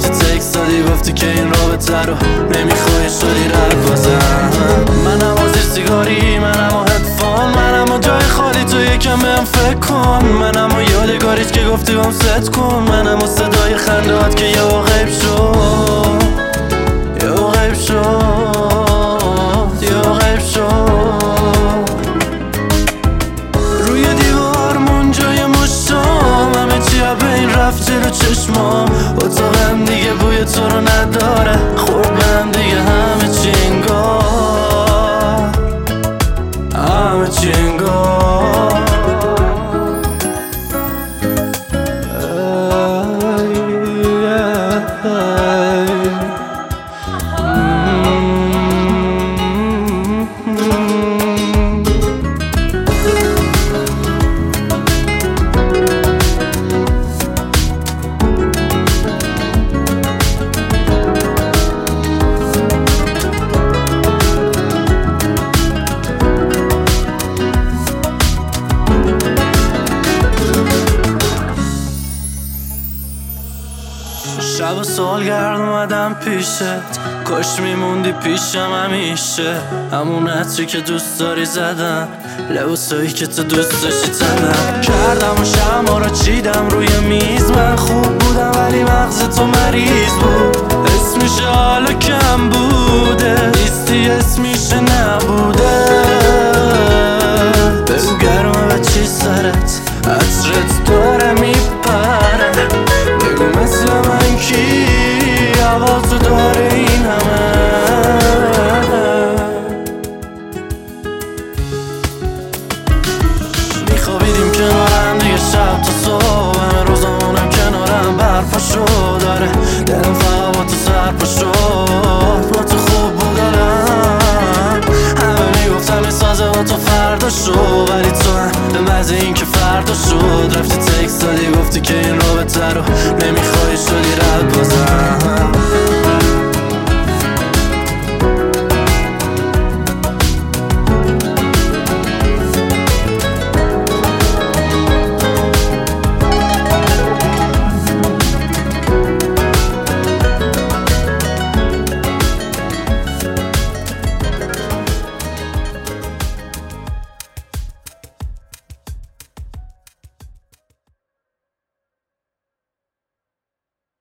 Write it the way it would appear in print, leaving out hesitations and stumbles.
تکست دادی گفتی که این رابطه رو نمیخوای شدی رد بازم. منم زیر سیگاری، منم هدفون، منم جای خالی تو یکم بهم فکر کن. منم یادگاریت که گفتی بهم ست کن. منم صدای خندهات که یه غیب شد، یه غیب شد، یه غیب شد. روی دیوار جای مشتام، همه چی بین رفت جلو چشمام. اتاقم دیگه بوی تو رو نداره، خوردم دیگه همه چی انگار، همه چی انگار. شب و سالگرد اومدم پیشت، کاش میموندی پیشم همیشه. همون عطری که دوست داری زدم، لباسایی که تو دوست داشتی تنم کردم و شمع رو چیدم روی میز. من خوب بودم ولی مغز تو مریض بود. اسمش حالا کم بوده، نیستی اسمش نبوده. بگو گرمه بچی سرت، عطرت داره میپره. بگو مثل من کی آوازو داره این همه. میخوابیدیم کنارم دیگه شب تا صبح، همه روزامونم کنارم برپاشو داره. دلم فقط با تو سرپا شد، با تو خوب بود دارم. همه میگفتم این سازه با تو فردا شو، ولی تو هم به مزه این که فردا شد. رفتی تکست دادی گفتی که این رابطه رو نمیخوای شدی رد بازم.